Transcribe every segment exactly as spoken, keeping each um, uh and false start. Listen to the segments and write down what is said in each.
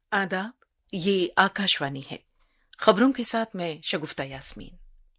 आदाब, ये आकाशवाणी है। खबरों के साथ मैं शगुफ्ता यास्मीन।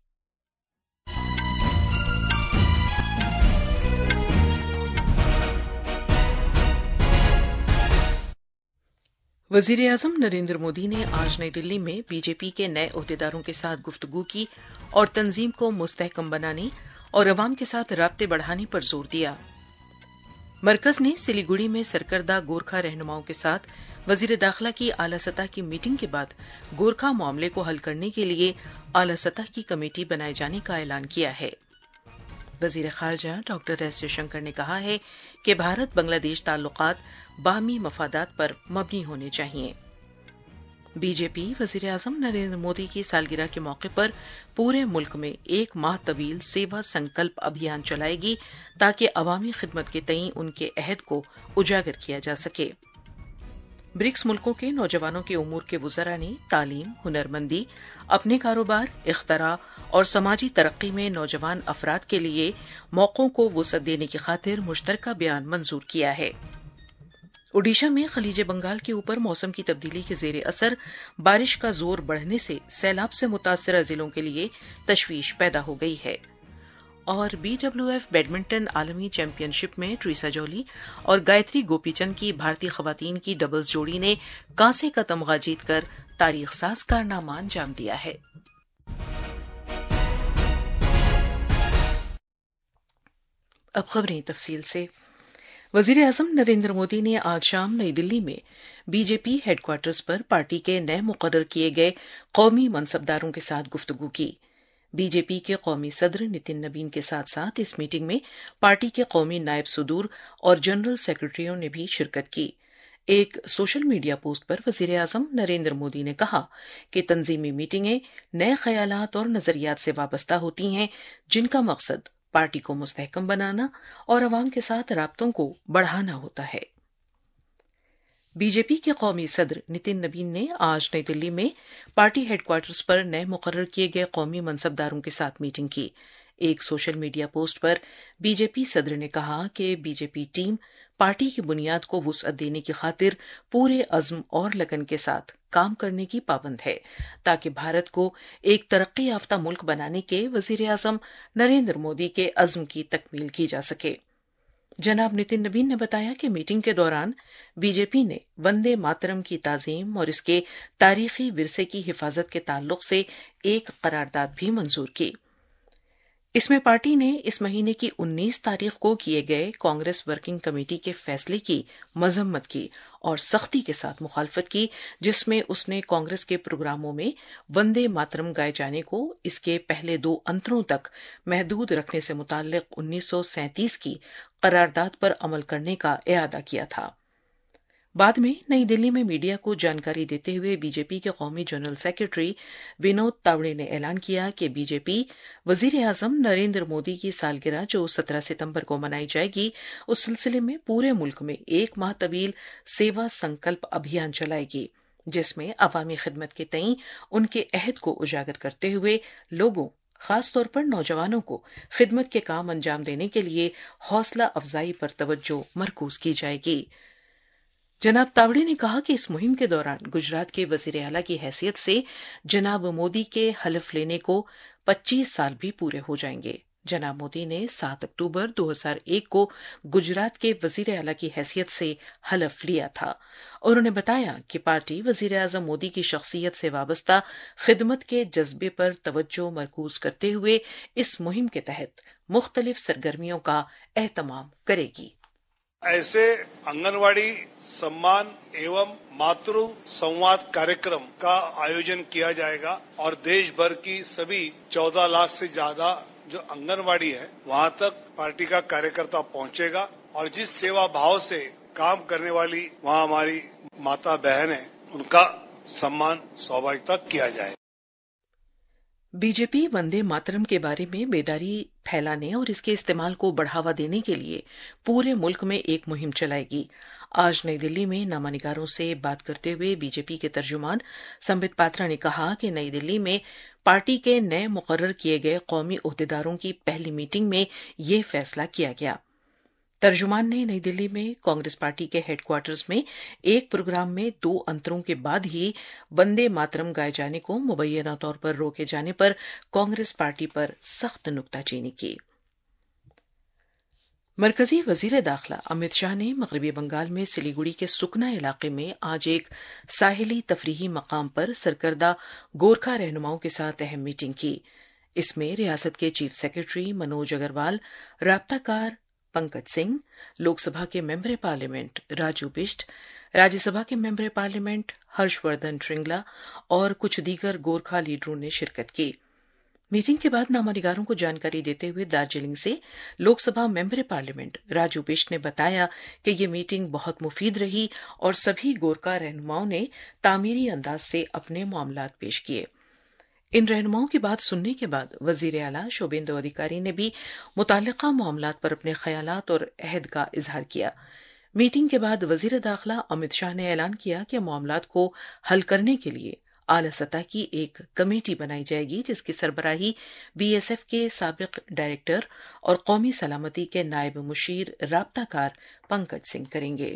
वजीर आजम नरेंद्र मोदी ने आज नई दिल्ली में बीजेपी के नए ओहदेदारों के साथ गुफ्तगू की और तंजीम को मुस्तहकम बनाने और अवाम के साथ राब्ते बढ़ाने पर जोर दिया। मरकज ने सिलीगुड़ी में सरकर्दा गोरखा रहनुमाओं के साथ वजीर दाखिला की आला सतह की मीटिंग के बाद गोरखा मामले को हल करने के लिए आला सतह की कमेटी बनाए जाने का ऐलान किया है। वजीर खारजा डॉक्टर एस जयशंकर ने कहा है कि भारत बांग्लादेश ताल्लुकात बाहमी मफादात पर मबनी होने चाहिए। बीजेपी वजीर आजम नरेंद्र मोदी की सालगिरह के मौके पर पूरे मुल्क में एक माह तवील सेवा संकल्प अभियान चलाएगी ताकि अवामी खिदमत के तई उनके अहद को उजागर किया जा सके। ब्रिक्स मुल्कों के नौजवानों के उमूर के वुज़रा ने तालीम, हुनरमंदी, अपने कारोबार, इख्तरा और समाजी तरक्की में नौजवान अफराद के लिए मौकों को वुसअत देने की खातिर मुश्तरका बयान मंजूर किया है। ओडिशा में खलीज बंगाल के ऊपर मौसम की तब्दीली के जेर असर बारिश का जोर बढ़ने से सैलाब से मुतासरा जिलों के लिए तशवीश पैदा हो गई है। और बीडब्ल्यूएफ बैडमिंटन आलमी चैंपियनशिप में ट्रीसा जॉली और गायत्री गोपीचंद की भारतीय खवातीन की डबल्स जोड़ी ने कांसे का तमगा जीतकर तारीख साज कारनामा अंजाम दिया है। अब खबरें तफसील से। वजीर आजम नरेंद्र मोदी ने आज शाम नई दिल्ली में बीजेपी हेडक्वार्टर्स पर पार्टी के नए मुकर्रर किए गए कौमी मनसबदारों के साथ गुफ्तगू की। बीजेपी के कौमी सदर नितिन नबीन के साथ साथ इस मीटिंग में पार्टी के कौमी नायब सुदूर और जनरल सेक्रेटरियों ने भी शिरकत की। एक सोशल मीडिया पोस्ट पर वजीर आजम नरेंद्र मोदी ने कहा कि तंजीमी मीटिंगें नए ख्यालात और नजरियात से वाबस्ता होती हैं, जिनका मकसद पार्टी को मुस्तहकम बनाना और अवाम के साथ राब्तों को बढ़ाना होता है। बीजेपी के कौमी सदर नितिन नबीन ने आज नई दिल्ली में पार्टी हेडक्वार्टर्स पर नए मुकर्रर किए गए कौमी मनसबदारों के साथ मीटिंग की। एक सोशल मीडिया पोस्ट पर बीजेपी सदर ने कहा कि बीजेपी टीम पार्टी की बुनियाद को वुसअत देने की खातिर पूरे अज़्म और लगन के साथ काम करने की पाबंद है, ताकि भारत को एक तरक्की याफ्ता मुल्क बनाने के वजीर आजम नरेंद्र मोदी के अज़्म की तकमील की जा सके। जनाब नितिन नबीन ने बताया कि मीटिंग के दौरान बीजेपी ने वंदे मातरम की ताजीम और इसके तारीखी विरसे की हिफाजत के ताल्लुक से एक करारदाद भी मंजूर की। इसमें पार्टी ने इस महीने की उन्नीस तारीख को किए गए कांग्रेस वर्किंग कमेटी के फैसले की मजम्मत की और सख्ती के साथ मुखालफत की, जिसमें उसने कांग्रेस के प्रोग्रामों में वंदे मातरम गाए जाने को इसके पहले दो अंतरों तक महदूद रखने से मुताल्लिक उन्नीस सौ सैंतीस की करारदाद पर अमल करने का इरादा किया था। बाद में नई दिल्ली में मीडिया को जानकारी देते हुए बीजेपी के कौमी जनरल सेक्रेटरी विनोद तावड़े ने ऐलान किया कि बीजेपी वजीर आजम नरेंद्र मोदी की सालगिरह जो सत्रह सितंबर को मनाई जाएगी, उस सिलसिले में पूरे मुल्क में एक माह तवील सेवा संकल्प अभियान चलाएगी, जिसमें अवामी खिदमत के तई उनके अहद को उजागर करते हुए लोगों, खास तौर पर नौजवानों को खिदमत के काम अंजाम देने के लिए हौसला अफजाई पर तवज्जो मरकूज की जाएगी। जनाब तावड़े ने कहा कि इस मुहिम के दौरान गुजरात के वजीर आला की हैसियत से जनाब मोदी के हलफ लेने को पच्चीस साल भी पूरे हो जाएंगे। जनाब मोदी ने सात अक्टूबर दो हज़ार एक को गुजरात के वजीर आला की हैसियत से हलफ लिया था। उन्होंने बताया कि पार्टी वजीर आजम मोदी की शख्सियत से वाबस्ता खिदमत के जज्बे पर तवज्जो मरकूज करते हुए इस मुहिम के तहत मुख्तलिफ सरगर्मियों का एहतमाम करेगी। ऐसे आंगनवाड़ी सम्मान एवं मातृ संवाद कार्यक्रम का आयोजन किया जाएगा और देश भर की सभी चौदह लाख से ज्यादा जो आंगनवाड़ी है वहां तक पार्टी का कार्यकर्ता पहुंचेगा और जिस सेवा भाव से काम करने वाली वहां हमारी माता बहन है उनका सम्मान स्वाभाविकता किया जाए। बीजेपी वंदे मातरम के बारे में बेदारी फैलाने और इसके इस्तेमाल को बढ़ावा देने के लिए पूरे मुल्क में एक मुहिम चलाएगी। आज नई दिल्ली में नामानिगारों से बात करते हुए बीजेपी के तर्जुमान संबित पात्रा ने कहा कि नई दिल्ली में पार्टी के नए मुकर्रर किए गए कौमी ओहदेदारों की पहली मीटिंग में ये फैसला किया गया। तर्जुमान ने नई दिल्ली में कांग्रेस पार्टी के हेडक्वार्टर्स में एक प्रोग्राम में दो अंतरों के बाद ही वंदे मातरम गाए जाने को मुबैना तौर पर रोके जाने पर कांग्रेस पार्टी पर सख्त नुक्ताचीनी की। मरकजी वजीर दाखिला अमित शाह ने मगरबी बंगाल में सिलीगुड़ी के सुकना इलाके में आज एक साहिली तफरीही मकाम पर सरकर्दा गोरखा रहनुमाओं के साथ अहम मीटिंग की। इसमें रियासत के चीफ सेक्रेटरी मनोज अग्रवाल, राब्ताकार पंकज सिंह, लोकसभा के मेंबर पार्लियामेंट राजू बिष्ट, राज्यसभा के मेंबर पार्लियामेंट हर्षवर्धन श्रृंगला और कुछ दीगर गोरखा लीडरों ने शिरकत की। मीटिंग के बाद नामानिगारों को जानकारी देते हुए दार्जिलिंग से लोकसभा मेंबर पार्लियामेंट राजू बिष्ट ने बताया कि ये मीटिंग बहुत मुफीद रही और सभी गोरखा रहनुमाओं ने तामीरी अंदाज से अपने मामलात पेश किए। इन रहनुमाओं की बात सुनने के बाद वजीर आला शोभेंदु अधिकारी ने भी मुताल्लिका मामलात पर अपने ख्यालात और अहद का इजहार किया। मीटिंग के बाद वजीर दाखिला अमित शाह ने ऐलान किया कि मामलात को हल करने के लिए आला सतह की एक कमेटी बनाई जाएगी, जिसकी सरबराही बीएसएफ के साबिक डायरेक्टर और कौमी सलामती के नायब मुशीर राब्ताकार पंकज सिंह करेंगे।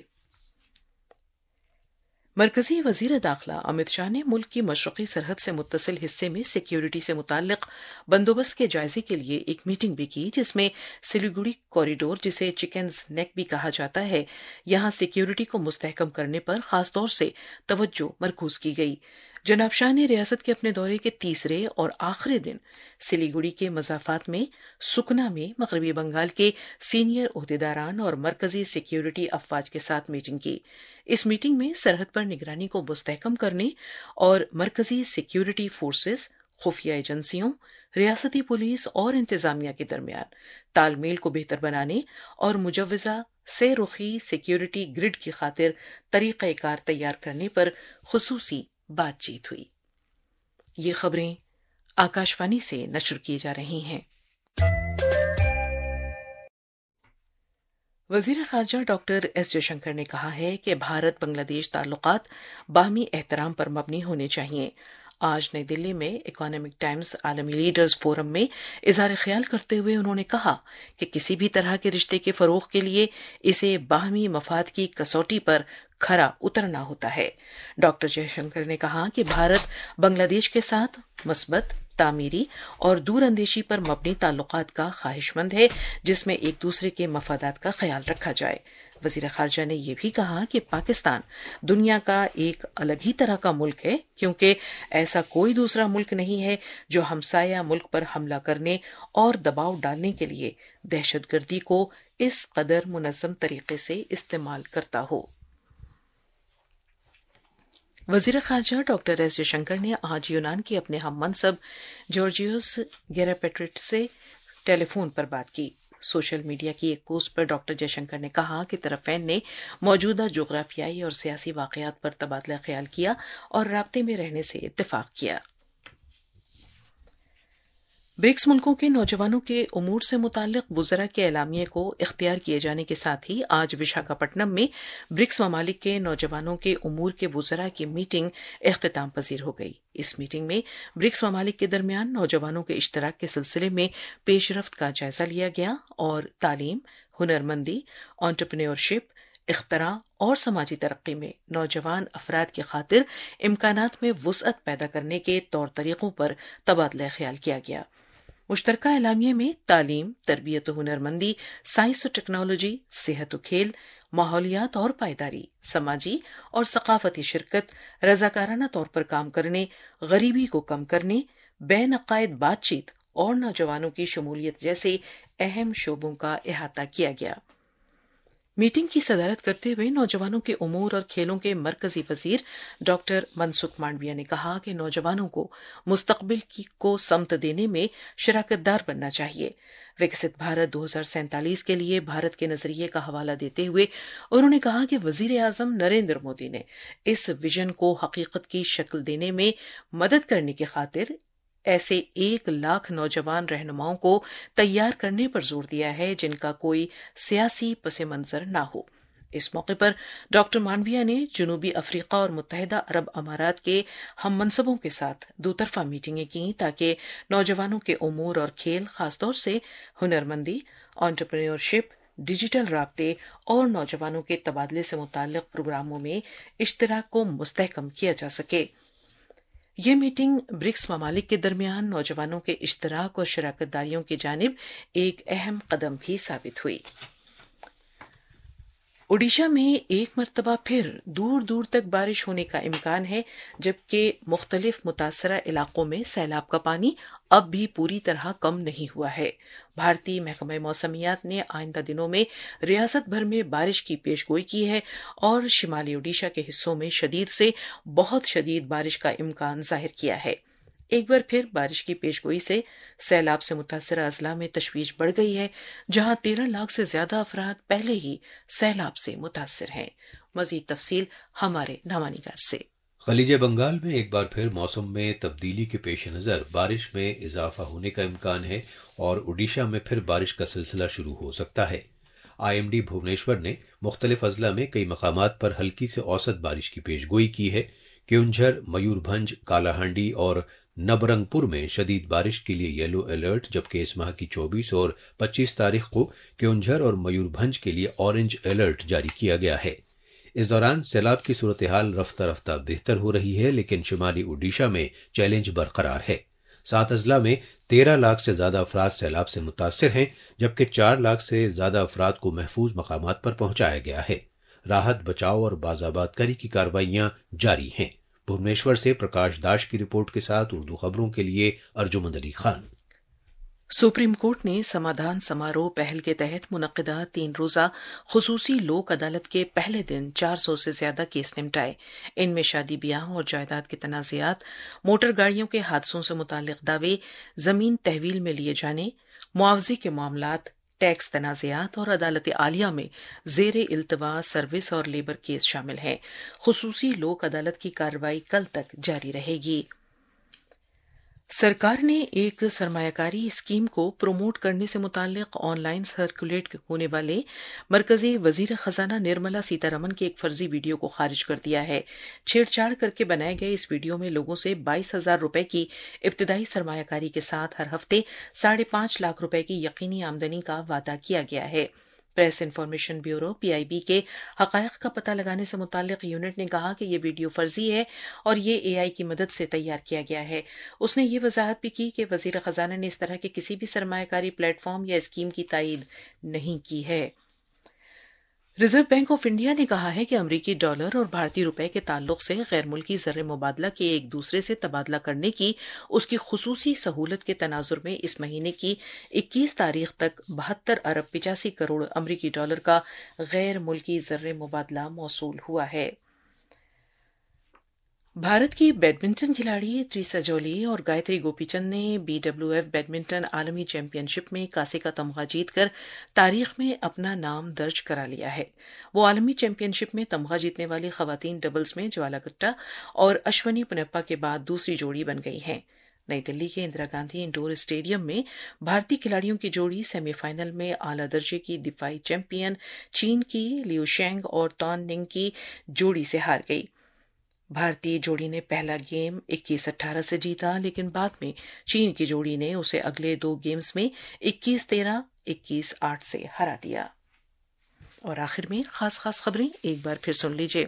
मरकजी वजीर दाखिला अमित शाह ने मुल्क की मशरकी सरहद से मुत्तसिल हिस्से में सिक्योरिटी से मुताल्लिक बंदोबस्त के जायजे के लिए एक मीटिंग भी की, जिसमें सिलीगुड़ी कॉरिडोर, जिसे चिकन्स नेक भी कहा जाता है, यहां सिक्योरिटी को मुस्तहकम करने पर खासतौर से तवज्जो मरकूज की गई। जनाब शाह ने रियासत के अपने दौरे के तीसरे और आखिरी दिन सिलीगुड़ी के मजाफात में सुकना में मगरबी बंगाल के सीनियर ओहदेदारान और मरकजी सिक्योरिटी अफवाज के साथ मीटिंग की। इस मीटिंग में सरहद पर निगरानी को मुस्तहकम करने और मरकजी सिक्योरिटी फोर्सेस, खुफिया एजेंसियों, रियासती पुलिस और इंतजामिया के दरमियान तालमेल को बेहतर बनाने और मुजव्वजा से रुखी सिक्योरिटी ग्रिड की खातिर तरीक़ाकार तैयार करने पर खुसूसी बातचीत हुई। ये खबरें आकाशवाणी से नशर की जा रही हैं। वजीर खारजा डॉक्टर एस जयशंकर ने कहा है कि भारत बांग्लादेश ताल्लुकात बाहमी एहतराम पर मबनी होने चाहिए। आज नई दिल्ली में इकोनॉमिक टाइम्स आलमी लीडर्स फोरम में इजहार ख्याल करते हुए उन्होंने कहा कि किसी भी तरह के रिश्ते के फरोग के लिए इसे बाहमी मफाद की कसौटी पर खरा उतरना होता है। डॉक्टर जयशंकर ने कहा कि भारत बांग्लादेश के साथ मस्बत, तामीरी और दूरअंदेशी पर मबनी ताल्लुकात का ख्वाहिशमंद है, जिसमें एक दूसरे के मफादात का ख्याल रखा जाए। वजीर खारजा ने यह भी कहा कि पाकिस्तान दुनिया का एक अलग ही तरह का मुल्क है, क्योंकि ऐसा कोई दूसरा मुल्क नहीं है जो हमसाया मुल्क पर हमला करने और दबाव डालने के लिए दहशतगर्दी को इस कदर मुनज़्ज़म तरीके से इस्तेमाल करता हो। वजीर खारजा डॉक्टर एस जयशंकर ने आज यूनान के अपने हम मनसब जॉर्जियोस गेरापेट्रिट से टेलीफोन पर बात की। सोशल मीडिया की एक पोस्ट पर डॉक्टर जयशंकर ने कहा कि तरफ़ैन ने मौजूदा जोग्राफियाई और सियासी वाक़यात पर तबादला ख्याल किया और राब्ते में रहने से इत्तेफाक किया। ब्रिक्स मुल्कों के नौजवानों के उमूर से मुताल्लिक वुज़रा के एलामिये को इख्तियार किए जाने के साथ ही आज विशाखापट्टनम में ब्रिक्स ममालिक के नौजवानों के उमूर के वुज़रा की मीटिंग इख्तिताम पजीर हो गई। इस मीटिंग में ब्रिक्स ममालिक के दरमियान नौजवानों के इश्तराक के सिलसिले में पेशरफ्त का जायजा लिया गया और तालीम, हुनरमंदी, एंटरप्रेन्योरशिप, इख्तरा और समाजी तरक्की में नौजवान अफराद की खातिर इम्कानात में वुसअत पैदा करने के तौर तरीकों पर तबादला ख्याल किया गया। मुश्तरका एलामिये में तालीम, तरबियत हुनरमंदी, साइंस और टेक्नोलॉजी, सेहत और खेल, माहौलियात और पायदारी, समाजी और सकाफती शिरकत, रजाकाराना तौर पर काम करने, गरीबी को कम करने, बैन अकायद बातचीत और नौजवानों की शमूलियत जैसे अहम शोबों का अहाता किया गया। मीटिंग की सदारत करते हुए नौजवानों के उमूर और खेलों के मरकजी वजीर डॉक्टर मनसुख मांडविया ने कहा कि नौजवानों को मुस्तकबिल की को समत देने में शराकतदार बनना चाहिए। विकसित भारत दो हजार सैंतालीस के लिए भारत के नजरिए का हवाला देते हुए उन्होंने कहा कि वजीर आजम नरेंद्र मोदी ने इस विजन को हकीकत की शक्ल देने में मदद करने की खातिर ऐसे एक लाख नौजवान रहनुमाओं को तैयार करने पर जोर दिया है जिनका कोई सियासी पस मंजर न हो। इस मौके पर डॉक्टर मांडविया ने जनूबी अफ्रीका और मुत्तहिदा अरब अमारात के हम मनसबों के साथ दोतरफा मीटिंगें की ताकि नौजवानों के उमूर और खेल, खासतौर से हुनरमंदी, एंटरप्रेन्योरशिप, डिजिटल राब्ते और नौजवानों के तबादले से मुताल्लिक प्रोग्रामों में इश्तिराक को मुस्तहकम किया जा सके। ये मीटिंग ब्रिक्स ममालिक के दरमियान नौजवानों के इश्तिराक और शराकत दारियों की जानिब एक अहम कदम भी साबित हुई। ओडिशा में एक मरतबा फिर दूर दूर तक बारिश होने का इम्कान है, जबकि मुख्तलिफ मुतासरा इलाकों में सैलाब का पानी अब भी पूरी तरह कम नहीं हुआ है। भारतीय महकमा मौसमियात ने आइंदा दिनों में रियासत भर में बारिश की पेशगोई की है और शिमाली ओडिशा के हिस्सों में शदीद से बहुत शदीद बारिश का इम्कान जाहिर किया है। एक बार फिर बारिश की पेशगोई से सैलाब से मुतासरा अजला में तशवीश बढ़ गई है, जहां तेरह लाख से ज्यादा अफराद पहले ही सैलाब से मुतासर हैं। मजीद तफसील हमारे नामानिगार से। खलीज बंगाल में एक बार फिर मौसम में तब्दीली के पेश नज़र बारिश में इजाफा होने का इम्कान है और ओडिशा में फिर बारिश का सिलसिला शुरू हो सकता है। आई एम डी भुवनेश्वर ने मुख्तलिफ अजला में कई मकामात पर हल्की से औसत बारिश की पेशगोई की है। क्योंझर, मयूरभंज, कालाहांडी और नबरंगपुर में शदीद बारिश के लिए येलो अलर्ट, जबकि इस माह की चौबीस और पच्चीस तारीख को क्योंझर और मयूरभंज के लिए ऑरेंज अलर्ट जारी किया गया है। इस दौरान सैलाब की सूरत हाल रफ्ता रफ्ता बेहतर हो रही है, लेकिन शुमाली ओडिशा में चैलेंज बरकरार है। सात अजला में तेरह लाख से ज्यादा अफराद सैलाब से मुतासिर हैं, जबकि चार लाख से ज्यादा अफराद को महफूज मकामात पर पहुंचाया गया है। राहत, बचाव और बाज़ाबातकारी की कार्रवाइयां जारी हैं। भुवनेश्वर से प्रकाश दाश की रिपोर्ट के साथ उर्दू खबरों के लिए अर्जुमंद अली खान। सुप्रीम कोर्ट ने समाधान समारोह पहल के तहत मुनक्किदा तीन रोजा खुसूसी लोक अदालत के पहले दिन चार सौ से ज्यादा केस निपटाए। इनमें शादी ब्याह और जायदाद के तनाज़ात, मोटर गाड़ियों के हादसों से मुताल्लिक दावे, जमीन तहवील में लिए जाने, मुआवजे के मामलात, टैक्स तनाज़ात और अदालत आलिया में ज़ेरे इल्तवा सर्विस और लेबर केस शामिल हैं। खुसूसी लोक अदालत की कार्रवाई कल तक जारी रहेगी। सरकार ने एक सरमायाकारी स्कीम को प्रोमोट करने से मुताल्लिक ऑनलाइन सर्कुलेट होने वाले मरकजी वजीर खजाना निर्मला सीतारमन के एक फर्जी वीडियो को खारिज कर दिया है। छेड़छाड़ करके बनाए गए इस वीडियो में लोगों से बाईस हजार रुपए की इब्तिदाई सरमायाकारी के साथ हर हफ्ते साढ़े पांच लाख रुपए की यकीनी आमदनी का वादा किया गया है। Press Information Bureau P I B के हकायक का पता लगाने से मुताल्लिक यूनिट ने कहा कि ये वीडियो फर्जी है और ये ए आई की मदद से तैयार किया गया है। उसने ये वजाहत भी की कि वजीर खजाना ने इस तरह के किसी भी सरमायाकारी प्लेटफॉर्म या स्कीम की तायीद नहीं की है। रिजर्व बैंक ऑफ इंडिया ने कहा है कि अमरीकी डॉलर और भारतीय रुपए के ताल्लुक से गैर मुल्की ज़र मुबादला के एक दूसरे से तबादला करने की उसकी खुसूसी सहूलत के तनाजुर में इस महीने की इक्कीस तारीख तक बहत्तर अरब पिचासी करोड़ अमरीकी डॉलर का गैर मुल्की ज़र मुबादला मौसूल हुआ है। भारत की बैडमिंटन खिलाड़ी त्रिसा जोली और गायत्री गोपीचंद ने बी डब्ल्यू एफ बैडमिंटन आलमी चैंपियनशिप में कांसे का तमगा जीतकर तारीख में अपना नाम दर्ज करा लिया है। वो आलमी चैंपियनशिप में तमगा जीतने वाली खवातीन डबल्स में ज्वाला गुट्टा और अश्वनी पुनप्पा के बाद दूसरी जोड़ी बन गई हैं। नई दिल्ली के इंदिरा गांधी इंडोर स्टेडियम में भारतीय खिलाड़ियों की जोड़ी सेमीफाइनल में आला दर्जे की दिफाई चैंपियन चीन की लिू शेंग और तॉन निंग की जोड़ी से हार गई। भारतीय जोड़ी ने पहला गेम इक्कीस अठारह से जीता, लेकिन बाद में चीन की जोड़ी ने उसे अगले दो गेम्स में इक्कीस तेरह, इक्कीस आठ से हरा दिया। और आखिर में खास खास खबरें एक बार फिर सुन लीजिए।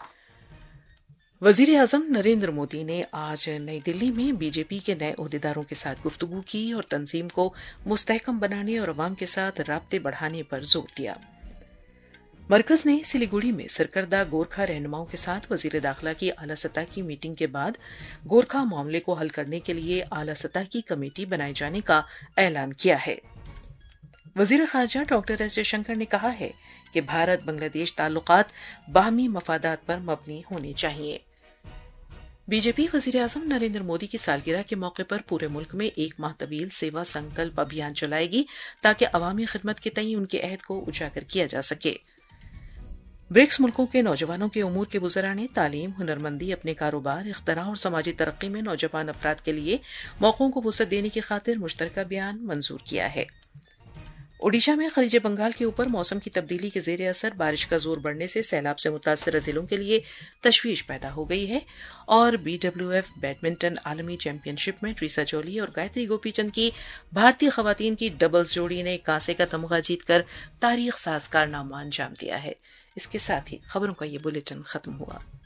वजीर आजम नरेंद्र मोदी ने आज नई दिल्ली में बीजेपी के नए ओहदेदारों के साथ गुफ्तगू की और तंजीम को मुस्तहकम बनाने और अवाम के साथ राब्ते बढ़ाने पर जोर दिया। मरकज ने सिलीगुड़ी में सरकर्दा गोरखा रहनुमाओं के साथ वजीर दाखिला की आला सतह की मीटिंग के बाद गोरखा मामले को हल करने के लिए आला सतह की कमेटी बनाए जाने का ऐलान किया है। वजीर खारजा डॉक्टर एस जयशंकर ने कहा है कि भारत बांग्लादेश ताल्लुकात बाहमी मफादात पर मबनी होने चाहिए। बीजेपी वजीर आजम नरेंद्र मोदी की सालगिरह के मौके पर पूरे मुल्क में एक माह तवील सेवा संकल्प अभियान चलाएगी ताकि अवामी खिदमत के तई उनके अहद को उजागर किया जा सके। ब्रिक्स मुल्कों के नौजवानों के उमूर के वज़रा ने तालीम, हुनरमंदी, अपने कारोबार, इख्तरा और समाजी तरक्की में नौजवान अफराद के लिए मौक़ों को वुसअत देने की खातिर मुश्तरका बयान मंजूर किया है। ओडिशा में खलीज बंगाल के ऊपर मौसम की तब्दीली के जेर असर बारिश का जोर बढ़ने से सैलाब से मुतासर जिलों के लिए तशवीश पैदा हो गई है और बी डब्ल्यू एफ बैडमिंटन आलमी चैंपियनशिप में ट्रीसा जोली और गायत्री गोपीचंद की भारतीय खवातीन की डबल्स जोड़ी ने कांसे का तमगा जीतकर तारीख साज कारनामा अंजाम दिया है। इसके साथ ही खबरों का ये बुलेटिन खत्म हुआ।